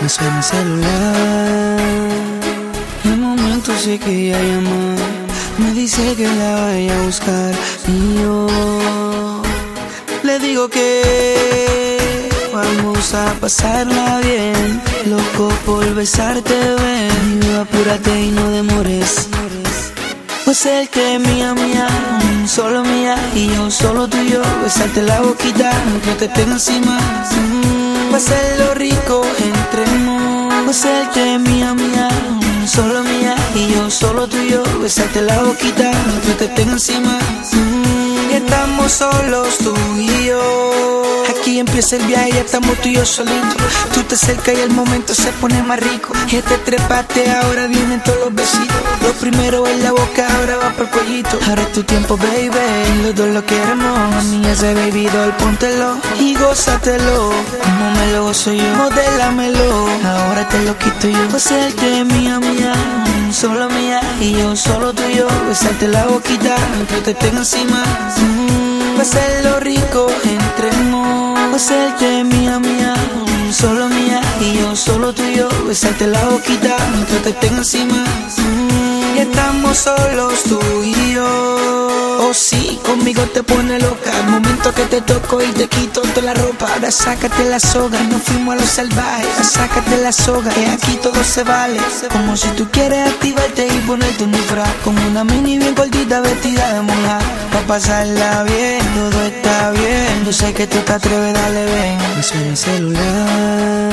Me suena el celular. En momentos sé que ella llama, me dice que la vaya a buscar y yo le digo que vamos a pasarla bien, loco por besarte, ven. Y apúrate y no demores, pues el que es mía, mía, solo mía y yo solo tuyo. Besarte la boquita, que te tenga encima, va a ser lo rico entre nos. Pues el que es mía, mía, solo mía y yo solo tuyo. Besarte la boquita, que te tenga encima, y estamos solos tú y yo. Aquí empieza el viaje, ya estamos tú y yo solitos. Tú te acercas y el momento se pone más rico. Y te trepaste, ahora vienen todos los besitos. Lo primero es la boca, ahora va por el cuellito. Ahora es tu tiempo, baby, los dos lo queremos. A mí ese baby doll, póntelo y gózatelo. Como me lo gozo yo, modélamelo. Ahora te lo quito yo. Pues el que es mía, mía, solo mía y yo solo tuyo. Besarte la boquita, que te tenga encima, va a ser lo rico entre nos. Pues el que es mía, mía, solo mía y yo solo tuyo. Besarte la boquita, que te tenga encima, y estamos solos tú y yo. Oh sí, conmigo te pone loca. El momento que te toco y te quito toda la ropa. Ahora sácate la soga, nos fuimos a los salvajes. Sácate la soga, que aquí todo se vale. Como si tú quieres activarte y ponerte un disfraz, como una mini bien gordita vestida de monja. Pa' pasarla bien, todo está bien. Yo sé que tú te atreves, dale ven. Me suena el celular.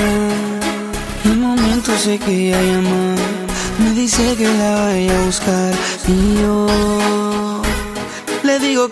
En momentos sé que ella llama, me dice que la vaya a buscar y yo le digo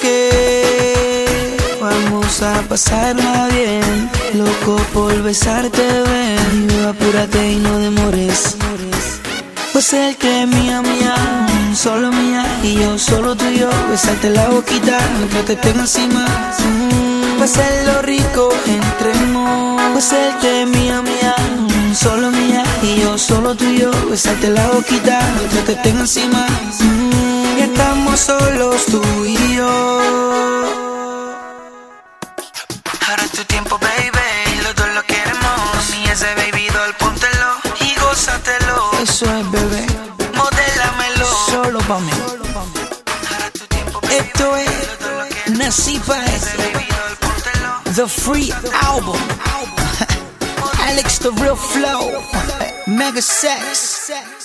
que vamos a pasarla bien, loco por besarte, ven. Y apúrate y no demores, pues el que es mía, mía, solo mía y yo solo tuyo. Besarte la boquita, que te tenga encima, va a ser lo rico entre nos. Pues el que es mía, mía, solo mía y yo solo tuyo. Besarte la boquita, que te tenga encima, y estamos solos tú y yo. Ahora es tu tiempo, baby, los dos lo queremos. Y ese baby doll, póntelo y gózatelo. Eso es, bebé, modélamelo, solo pa' mí. Ahora es tu tiempo, baby. Esto es Nasipa, The Free Album. Alex the Real Flow, Mega Sex.